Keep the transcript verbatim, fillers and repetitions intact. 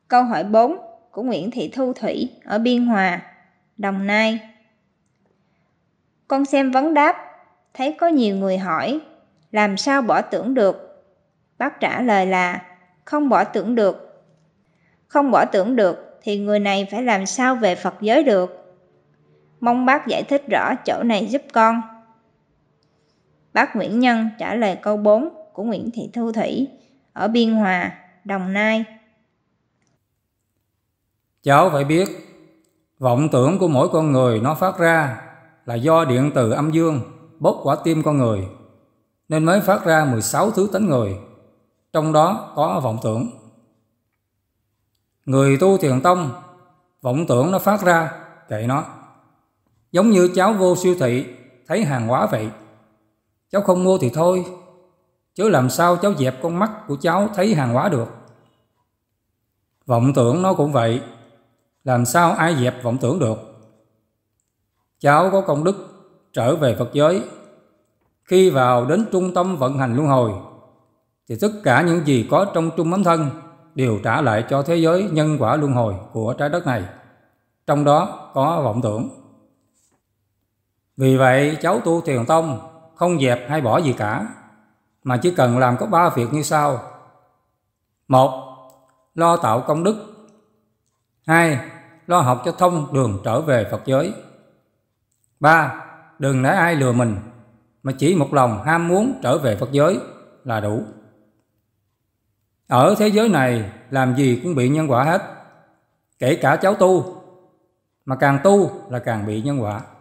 Câu hỏi bốn của Nguyễn Thị Thu Thủy ở Biên Hòa, Đồng Nai. Con xem vấn đáp, thấy có nhiều người hỏi, làm sao bỏ tưởng được? Bác trả lời là, không bỏ tưởng được. Không bỏ tưởng được thì người này phải làm sao về Phật giới được? Mong bác giải thích rõ chỗ này giúp con. Bác Nguyễn Nhân trả lời câu bốn của Nguyễn Thị Thu Thủy ở Biên Hòa, Đồng Nai. Cháu phải biết, vọng tưởng của mỗi con người nó phát ra là do điện từ âm dương bốc quả tim con người, nên mới phát ra mười sáu thứ tánh người, trong đó có vọng tưởng. Người tu thiền tông, vọng tưởng nó phát ra, kệ nó. Giống như cháu vô siêu thị, thấy hàng hóa vậy. Cháu không mua thì thôi, chứ làm sao cháu dẹp con mắt của cháu thấy hàng hóa được. Vọng tưởng nó cũng vậy, làm sao ai dẹp vọng tưởng được. Cháu có công đức trở về Phật giới, khi vào đến trung tâm vận hành luân hồi, thì tất cả những gì có trong trung ấm thân đều trả lại cho thế giới nhân quả luân hồi của trái đất này, trong đó có vọng tưởng. Vì vậy cháu tu thiền tông không dẹp hay bỏ gì cả, mà chỉ cần làm có ba việc như sau. Một, lo tạo công đức. Hai, lo học cho thông đường trở về Phật giới. Ba, đừng để ai lừa mình, mà chỉ một lòng ham muốn trở về Phật giới là đủ. Ở thế giới này làm gì cũng bị nhân quả hết, kể cả cháu tu, mà càng tu là càng bị nhân quả.